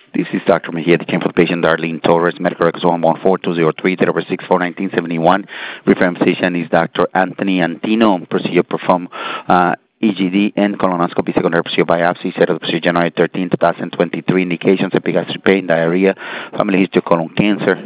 This is Dr. Mejia, the for the patient Darlene Torres, medical records 114-203, date over 6/4/1971. Referring physician is Dr. Anthony Antino. Procedure performed EGD and colonoscopy, secondary procedure biopsy, set of the procedure January 13, 2023. Indications: epigastric pain, diarrhea, family history of colon cancer.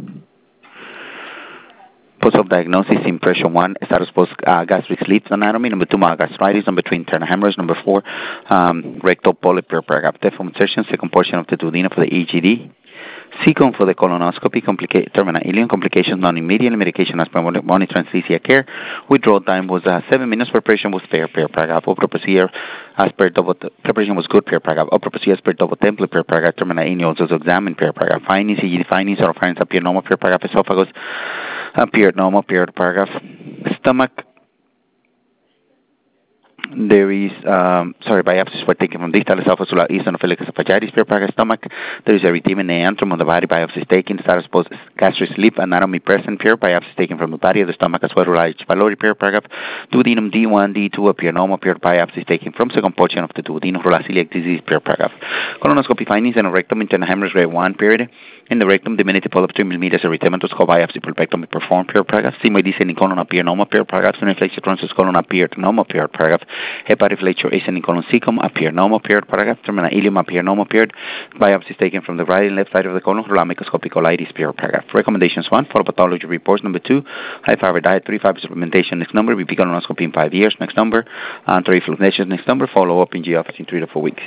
Post-op diagnosis: impression 1, status post gastric sleeve anatomy. Number 2, gastritis. Number 3, internal hemorrhage. Number 4, rectal polyp paragraph deform insertion, second portion of the duodenum for the EGD. Second, for the colonoscopy, terminal ileum complications non-immediate, medication as per monitor anesthesia care. Withdrawal time was 7 minutes. Preparation was fair, paragraph. Opera procedure as per double, preparation was good, paragraph. Opera procedure as per double template, paragraph. Terminal ileum also examined, paragraph. Findings, EGD findings, or findings appear normal, paragraph. Esophagus appeared normal, paragraph. Stomach, there is, biopsies were taken from distal esophagus, eosinophilic esophagitis, paragraph. Stomach, there is erythema neantrum on the body, biopsies taken, status post gastric sleeve anatomy present, biopsies taken from the body of the stomach as well, H. pylori, paragraph. Duodenum D1, D2 appear normal, biopsies taken from second portion of the duodenum, celiac disease, paragraph. Colonoscopy findings in a rectum, internal hemorrhage grade 1, period. In the rectum, diminutive polyp 3 millimeters, erythematous, biopsy, pulpectomy performed, paragraph. Sigmoid descending colon appear normal, paragraph. Inflection transverse colon appeared normal, paragraph. Hepatoflexure ascending colon cecum appear normal, paragraph. Terminal ileum appear normal, biopsies taken from the right and left side of the colon, microscopic colitis, paragraph. Recommendations: 1, follow pathology reports. Number 2, high fiber diet, 3 fiber supplementation. Next number, repeat colonoscopy in 5 years. Next number, anti-refluxation. Next number, follow up in G office in 3 to 4 weeks.